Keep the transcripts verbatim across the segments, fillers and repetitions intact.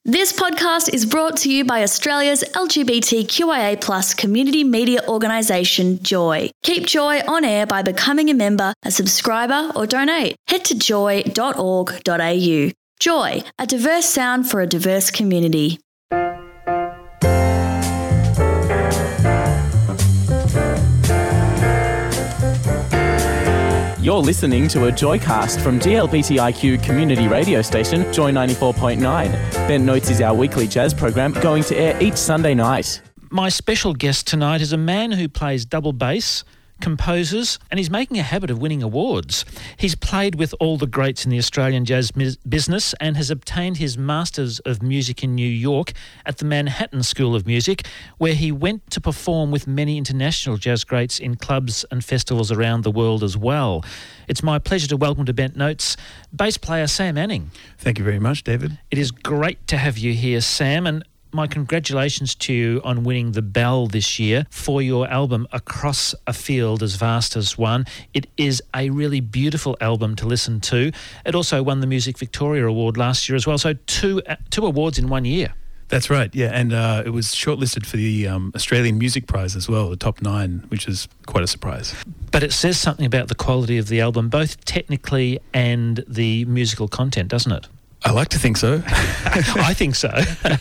This podcast is brought to you by Australia's L G B T Q I A plus community media organisation, Joy. Keep Joy on air by becoming a member, a subscriber or donate. Head to joy dot org dot a u. Joy, a diverse sound for a diverse community. You're listening to a Joycast from G L B T I Q community radio station, Joy ninety-four point nine. Bent Notes is our weekly jazz program going to air each Sunday night. My special guest tonight is a man who plays double bass, composes, and he's making a habit of winning awards. He's played with all the greats in the Australian jazz mis- business and has obtained his Masters of Music in New York at the Manhattan School of Music, where he went to perform with many international jazz greats in clubs and festivals around the world as well. It's my pleasure to welcome to Bent Notes bass player Sam Anning. Thank you very much, David. It is great to have you here, Sam, and my congratulations to you on winning the Bell this year for your album Across a Field as Vast as One. It is a really beautiful album to listen to. It also won the Music Victoria Award last year as well, so two two awards in one year. That's right, yeah, and uh, it was shortlisted for the um, Australian Music Prize as well, the top nine, which is quite a surprise. But it says something about the quality of the album, both technically and the musical content, doesn't it? I like to think so. I think so.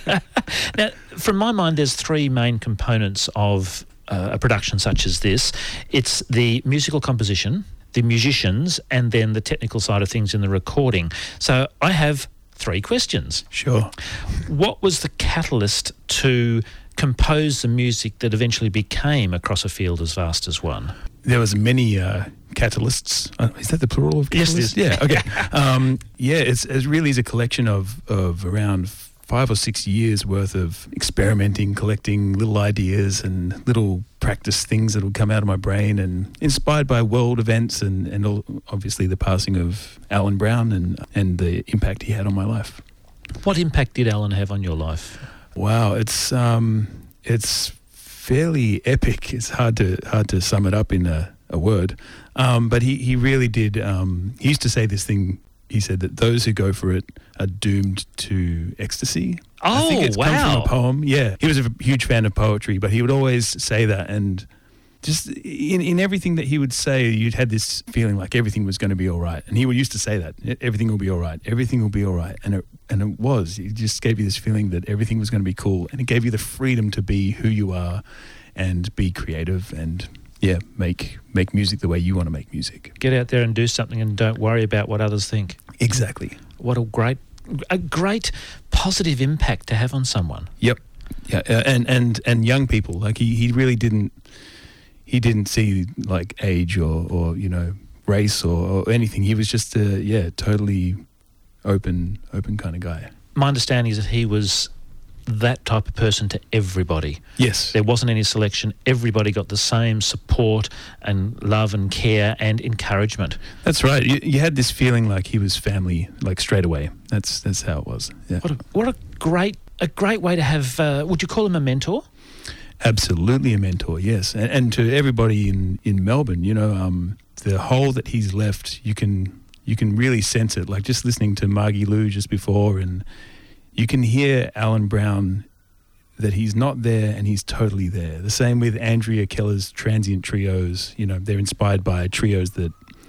Now, from my mind, there's three main components of uh, a production such as this. It's the musical composition, the musicians, and then the technical side of things in the recording. So I have three questions. Sure. What was the catalyst to compose the music that eventually became Across a Field as Vast as One? There was many uh, catalysts. Uh, is that the plural of catalysts? Yes, it is. Yeah, okay. um, yeah, it's, it really is a collection of, of around five or six years worth of experimenting, collecting little ideas and little practice things that will come out of my brain, and inspired by world events and, and all, obviously the passing of Alan Brown and, and the impact he had on my life. What impact did Alan have on your life? Wow, it's um, it's fairly epic. It's hard to hard to sum it up in a, a word. Um, but he, he really did. Um, he used to say this thing. He said that those who go for it are doomed to ecstasy. Oh, I think it's wow. come from a poem. Yeah. He was a huge fan of poetry, but he would always say that. And just in, in everything that he would say, you'd had this feeling like everything was going to be all right. And he would used to say that. Everything will be all right. Everything will be all right. And it, and it was. It just gave you this feeling that everything was going to be cool. And it gave you the freedom to be who you are and be creative and... yeah, make make music the way you want to make music. Get out there and do something and don't worry about what others think. Exactly. What a great a great positive impact to have on someone. Yep. Yeah, uh, and, and and young people, like he, he really didn't he didn't see like age or, or you know, race or, or anything. He was just a yeah, totally open open kind of guy. My understanding is that he was that type of person to everybody. Yes. There wasn't any selection. Everybody got the same support and love and care and encouragement. That's right. You, you had this feeling like he was family, like straight away. That's that's how it was. Yeah. What a, what a great a great way to have, uh, would you call him a mentor? Absolutely a mentor, yes. And, and to everybody in, in Melbourne, you know, um, the hole that he's left, you can you can really sense it. Like just listening to Margie Lou just before, and you can hear Alan Brown, that he's not there and he's totally there. The same with Andrea Keller's transient trios. You know, they're inspired by trios that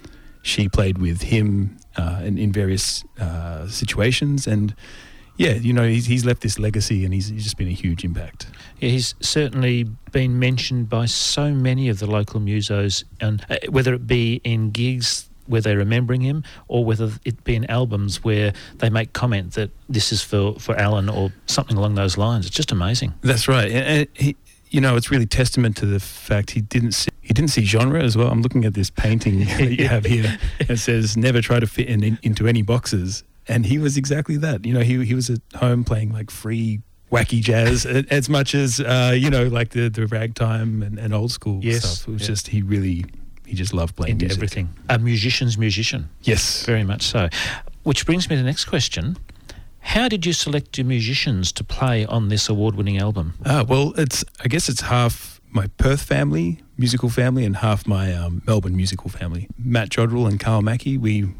she played with him uh, in, in various uh, situations. And yeah, you know, he's, he's left this legacy and he's, he's just been a huge impact. Yeah, he's certainly been mentioned by so many of the local musos, and uh, whether it be in gigs where they're remembering him, or whether it be in albums where they make comment that this is for, for Alan or something along those lines. It's just amazing. That's right. And he, you know, it's really testament to the fact he didn't see, he didn't see genre as well. I'm looking at this painting that you have here. It says, never try to fit in, in, into any boxes. And he was exactly that. You know, he he was at home playing like free wacky jazz as much as, uh, you know, like the, the ragtime and, and old school yes, stuff. It was yeah. just, he really... He just loved playing into music. everything. A musician's musician. Yes. Very much so. Which brings me to the next question. How did you select your musicians to play on this award-winning album? Ah, well, it's I guess it's half my Perth family, musical family, and half my um, Melbourne musical family. Matt Jodrell and Carl Mackey, we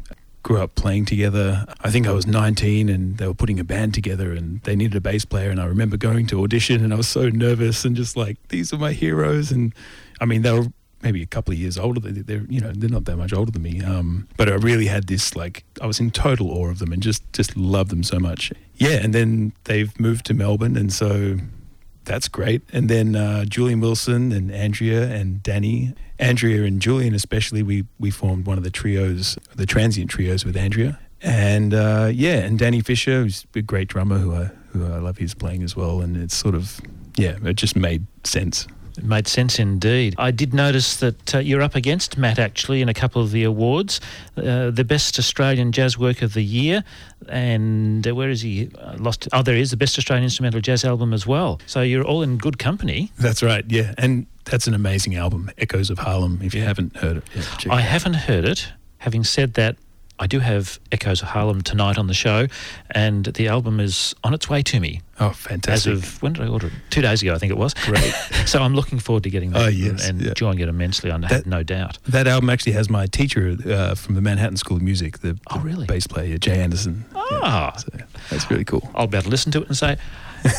grew up playing together. I think I was nineteen and they were putting a band together and they needed a bass player, and I remember going to audition and I was so nervous and just like, these are my heroes. And I mean, they were maybe a couple of years older. They're, you know, they're not that much older than me. Um, but I really had this, like, I was in total awe of them and just, just loved them so much. Yeah, and then they've moved to Melbourne, and so that's great. And then uh, Julian Wilson and Andrea and Danny, Andrea and Julian especially, we, we formed one of the trios, the transient trios with Andrea. And uh, yeah, and Danny Fisher, who's a great drummer who I, who I love his playing as well. And it's sort of, yeah, it just made sense. It made sense indeed. I did notice that uh, you're up against Matt actually in a couple of the awards. Uh, the Best Australian Jazz Work of the Year, and uh, where is he? Uh, lost. Oh, there he is, the Best Australian Instrumental Jazz Album as well. So you're all in good company. That's right, yeah. And that's an amazing album, Echoes of Harlem, if you haven't heard it yet. check I it out. haven't heard it. Having said that, I do have Echoes of Harlem tonight on the show, and the album is on its way to me. Oh, As fantastic. of, when did I order it? Two days ago, I think it was. Great. So I'm looking forward to getting that Oh, yes, and yeah. enjoying it immensely, I That- have no doubt. That album actually has my teacher uh, from the Manhattan School of Music, the, Oh, the really? bass player, Jay Anderson. Ah. Yeah, so that's really cool. I'll be able to listen to it and say,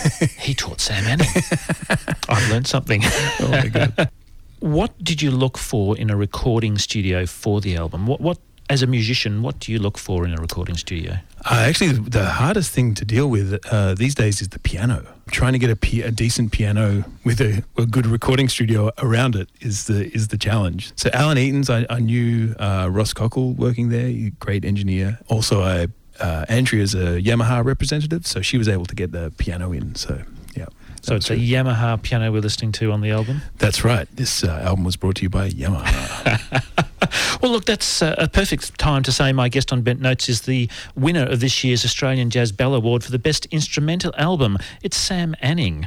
he taught Sam Anning. I've learned something. Oh, my God. What did you look for in a recording studio for the album? What, what, as a musician, what do you look for in a recording studio? Uh, actually, the hardest thing to deal with uh, these days is the piano. Trying to get a, pi- a decent piano with a, a good recording studio around it is the is the challenge. So Alan Eaton's, I, I knew uh, Ross Cockle working there, great engineer. Also, I uh, Andrea's a Yamaha representative, so she was able to get the piano in. So yeah. So it's a Yamaha piano we're listening to on the album? That's right. This uh, album was brought to you by Yamaha. Well, look, that's uh, a perfect time to say my guest on Bent Notes is the winner of this year's Australian Jazz Bell Award for the Best Instrumental Album. It's Sam Anning.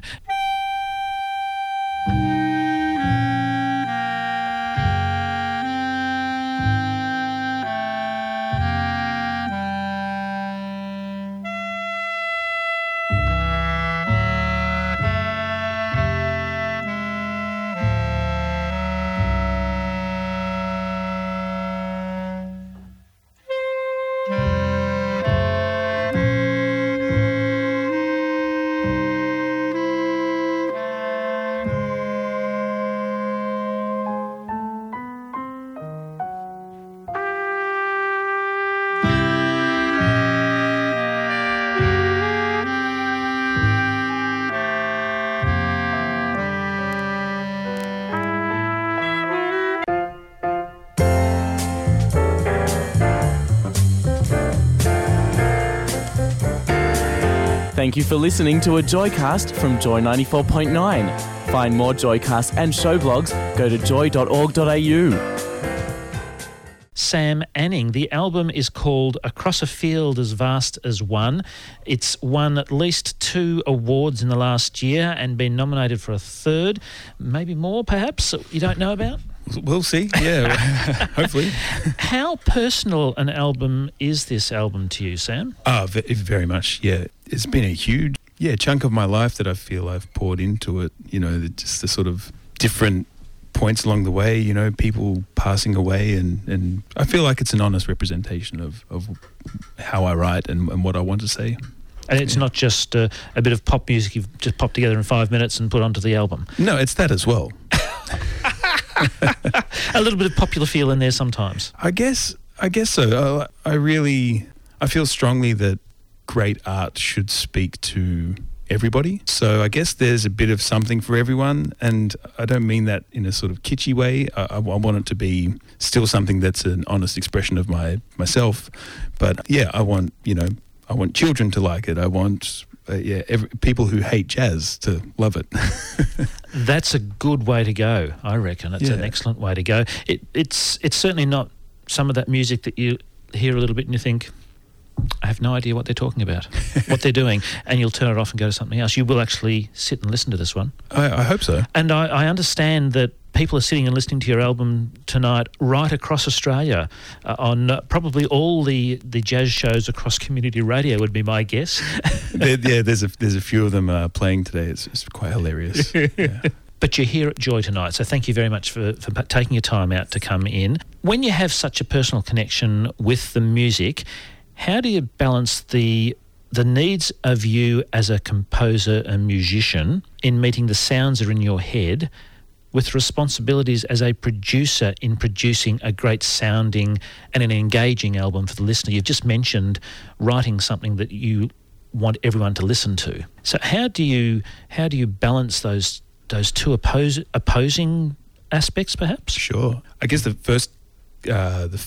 Thank you for listening to a Joycast from Joy ninety-four point nine. Find more Joycasts and show blogs, go to joy dot org dot a u. Sam Anning. The album is called Across a Field as Vast as One. It's won at least two awards in the last year and been nominated for a third, maybe more perhaps, you don't know about? We'll see. Yeah, hopefully. How personal an album is this album to you, Sam? Ah, ve- very much. Yeah, it's been a huge, yeah, chunk of my life that I feel I've poured into it. You know, the, just the sort of different points along the way. You know, people passing away, and, and I feel like it's an honest representation of, of how I write and, and what I want to say. And it's not just uh, a bit of pop music you've just popped together in five minutes and put onto the album. No, it's that as well. A little bit of popular feel in there sometimes. I guess. I guess so. I, I really, I feel strongly that great art should speak to everybody. So I guess there's a bit of something for everyone, and I don't mean that in a sort of kitschy way. I, I want it to be still something that's an honest expression of my myself. But yeah, I want, you know, I want children to like it. I want uh, yeah, every, people who hate jazz to love it. That's a good way to go, I reckon. It's Yeah. an excellent way to go. It, it's it's certainly not some of that music that you hear a little bit and you think, I have no idea what they're talking about, what they're doing, and you'll turn it off and go to something else. You will actually sit and listen to this one. I, I hope so. And I, I understand that people are sitting and listening to your album tonight right across Australia uh, on uh, probably all the, the jazz shows across community radio would be my guess. there, yeah, there's a there's a few of them uh, playing today. It's, it's quite hilarious. Yeah. but you're here at Joy tonight, so thank you very much for, for taking your time out to come in. When you have such a personal connection with the music, how do you balance the the needs of you as a composer and musician in meeting the sounds that are in your head with responsibilities as a producer in producing a great sounding and an engaging album for the listener? You've just mentioned writing something that you want everyone to listen to. So how do you how do you balance those those two oppose, opposing aspects, perhaps? Sure. I guess the first uh, the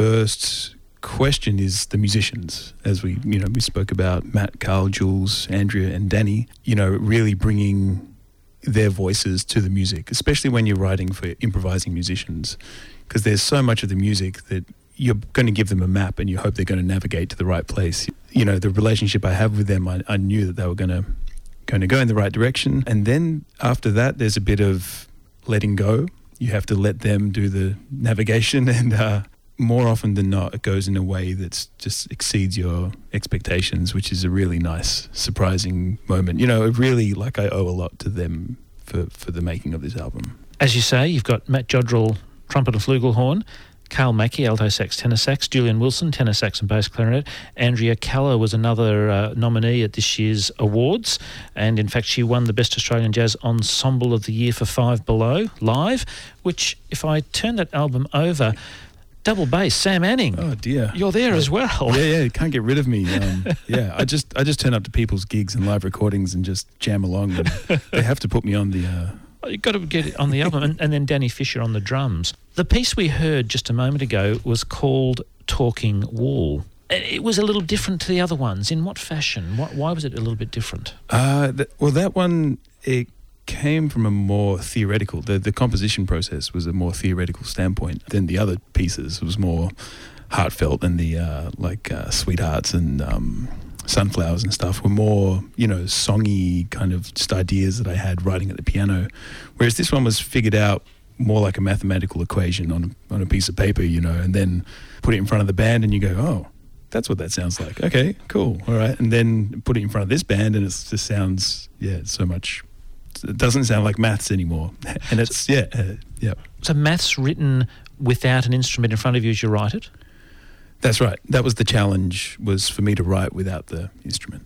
first question is the musicians, as we you know we spoke about Matt, Carl, Jules, Andrea, and Danny. You know, really bringing their voices to the music, especially when you're writing for improvising musicians, because there's so much of the music that you're going to give them a map and you hope they're going to navigate to the right place. You know, the relationship I have with them, I, I knew that they were going to going to go in the right direction. And then after that, there's a bit of letting go. You have to let them do the navigation, and uh, more often than not, it goes in a way that just exceeds your expectations, which is a really nice, surprising moment. You know, it really, like, I owe a lot to them for, for the making of this album. As you say, you've got Matt Jodrell, trumpet and flugelhorn, Carl Mackey, alto sax, tenor sax, Julian Wilson, tenor sax and bass clarinet. Andrea Keller was another uh, nominee at this year's awards, and in fact she won the Best Australian Jazz Ensemble of the Year for Five Below Live, which, if I turn that album over, double bass, Sam Anning. Oh dear, you're there as well. Yeah, yeah, you can't get rid of me. Um, yeah, I just I just turn up to people's gigs and live recordings and just jam along. And they have to put me on the. Uh, You've got to get it on the album, and, and then Danny Fisher on the drums. The piece we heard just a moment ago was called Talking Wall. It was a little different to the other ones. In what fashion? What, why was it a little bit different? Uh, th- well, that one, it came from a more theoretical, the, the composition process was a more theoretical standpoint than the other pieces. It was more heartfelt, and the uh, like uh, Sweethearts and um, Sunflowers and stuff were more, you know, songy kind of just ideas that I had writing at the piano. Whereas this one was figured out more like a mathematical equation on a, on a piece of paper, you know, and then put it in front of the band and you go, oh, that's what that sounds like. Okay, cool. All right. And then put it in front of this band and it just sounds, yeah, so much, it doesn't sound like maths anymore. And it's, yeah, uh, yeah. So maths written without an instrument in front of you as you write it? That's right. That was the challenge, was for me to write without the instrument.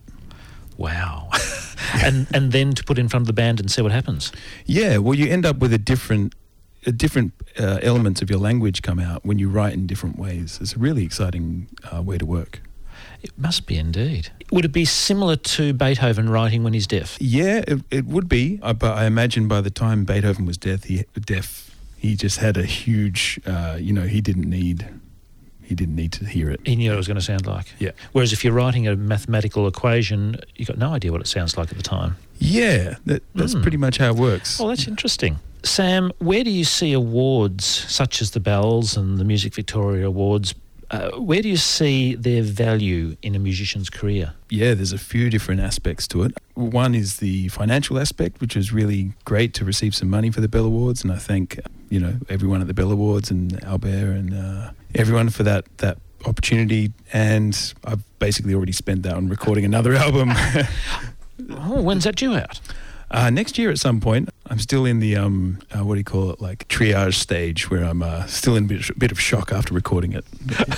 Wow. and and then to put it in front of the band and see what happens. Yeah, well, you end up with a different a different uh, elements of your language come out when you write in different ways. It's a really exciting uh, way to work. It must be indeed. Would it be similar to Beethoven writing when he's deaf? Yeah, it, it would be. Uh, but I imagine by the time Beethoven was deaf, he deaf, he just had a huge, uh, you know, he didn't need... He didn't need to hear it. He knew what it was going to sound like. Yeah. Whereas if you're writing a mathematical equation, you've got no idea what it sounds like at the time. Yeah, that, that's mm. pretty much how it works. Oh, that's interesting. Sam, where do you see awards such as the Bells and the Music Victoria Awards, uh, where do you see their value in a musician's career? Yeah, there's a few different aspects to it. One is the financial aspect, which is really great to receive some money for the Bell Awards, and I thank, you know, everyone at the Bell Awards and Albert and uh, everyone for that that opportunity. And I've basically already spent that on recording another album. Oh, when's that due out? Uh, next year at some point. I'm still in the, um, uh, what do you call it, like triage stage, where I'm uh, still in a bit, bit of shock after recording it.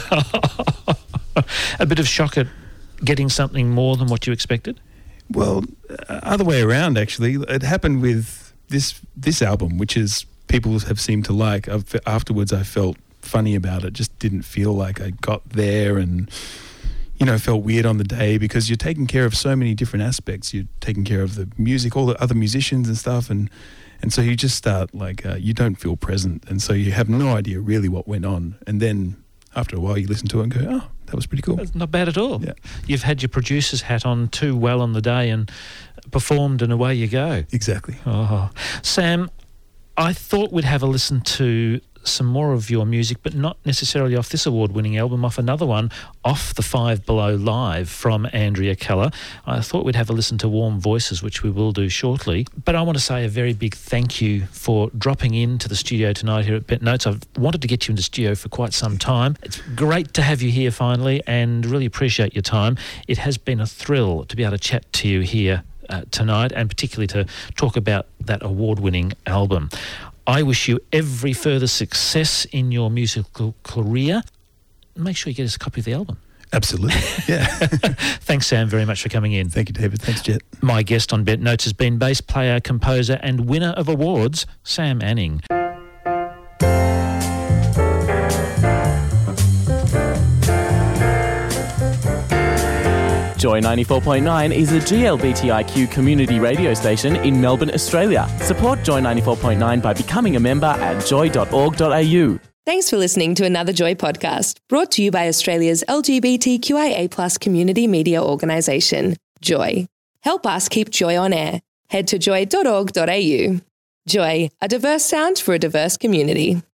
A bit of shock at getting something more than what you expected? Well, uh, other way around, actually. It happened with this this album, which is people have seemed to like. I've, afterwards, I felt funny about it. Just didn't feel like I got there, and you know, felt weird on the day, because you're taking care of so many different aspects. You're taking care of the music, all the other musicians and stuff, and and so you just start like uh, you don't feel present, and so you have no idea really what went on. And then after a while, you listen to it and go, "Oh, that was pretty cool." That's not bad at all. Yeah. You've had your producer's hat on too well on the day and performed, and away you go. Exactly. Oh, Sam, I thought we'd have a listen to some more of your music, but not necessarily off this award-winning album, off another one, off the Five Below Live from Andrea Keller. I thought we'd have a listen to Warm Voices, which we will do shortly. But I want to say a very big thank you for dropping into the studio tonight here at Bet Notes. I've wanted to get you in the studio for quite some time. It's great to have you here finally, and really appreciate your time. It has been a thrill to be able to chat to you here uh, tonight, and particularly to talk about that award-winning album. I wish you every further success in your musical career. Make sure you get us a copy of the album. Absolutely, yeah. Thanks, Sam, very much for coming in. Thank you, David. Thanks, Jet. My guest on Bent Notes has been bass player, composer and winner of awards, Sam Anning. Joy ninety-four point nine is a G L B T I Q community radio station in Melbourne, Australia. Support Joy ninety-four point nine by becoming a member at joy dot org dot a u. Thanks for listening to another Joy podcast, brought to you by Australia's L G B T Q I A plus community media organisation, Joy. Help us keep Joy on air. Head to joy dot org dot a u. Joy, a diverse sound for a diverse community.